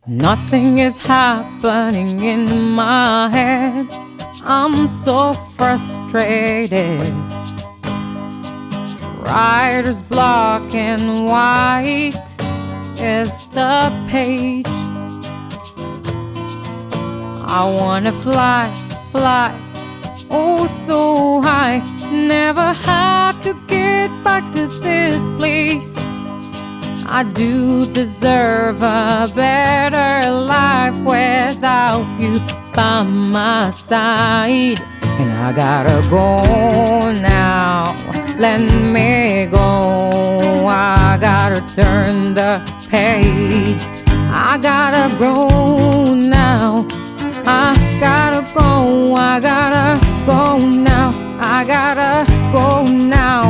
Nothing is happening in my head. I'm so frustrated. Writer's block and white is the page. I wanna fly, fly, oh so high. Never have to get back to this place. I do deserve a better life without you by my side. And I gotta go now, let me go. I gotta turn the page. I gotta grow now. I gotta go, I gotta go now. I gotta go now.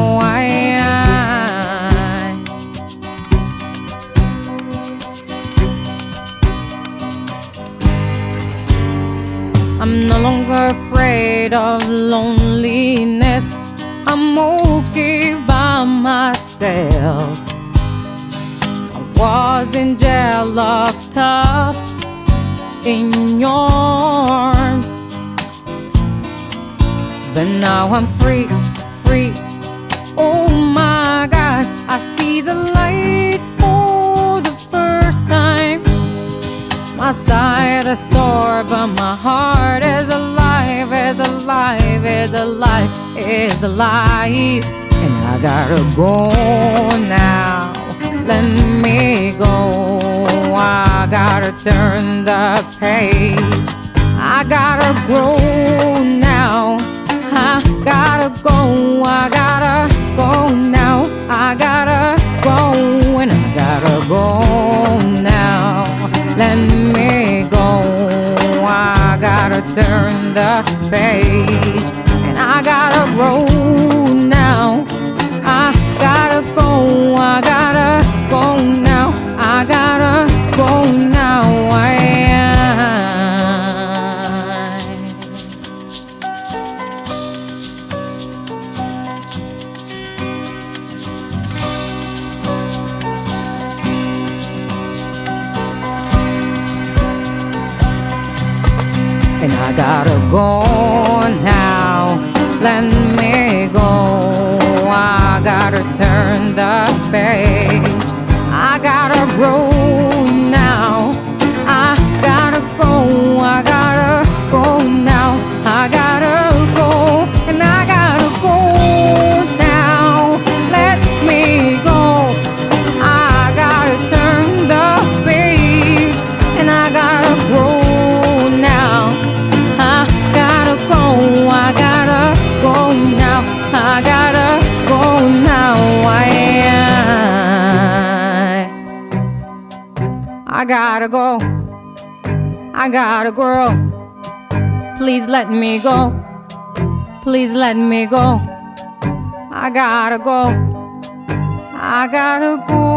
I'm no longer afraid of loneliness. I'm okay by myself. I was in jail, locked up in your arms, but now I'm free, free. Oh my God, I see the light for the first time. My side is sore, but my heart is alive, is alive, is alive, is alive. And I gotta go now, let me go. I gotta turn the page. I gotta grow now. I gotta go, I gotta go now. I gotta go, and I gotta go now. Let me go. I gotta turn the page, and I gotta grow now. I gotta go, I gotta go now. I gotta go now. And I gotta go now, let me go. I gotta turn the page. I gotta grow now. I gotta go, I gotta go now. I gotta go, and I gotta go now. Let me go. I gotta turn the page, and I gotta grow now. I gotta go, I gotta go now. I gotta go now. I gotta go. I gotta grow. Please let me go. Please let me go. I gotta go. I gotta go.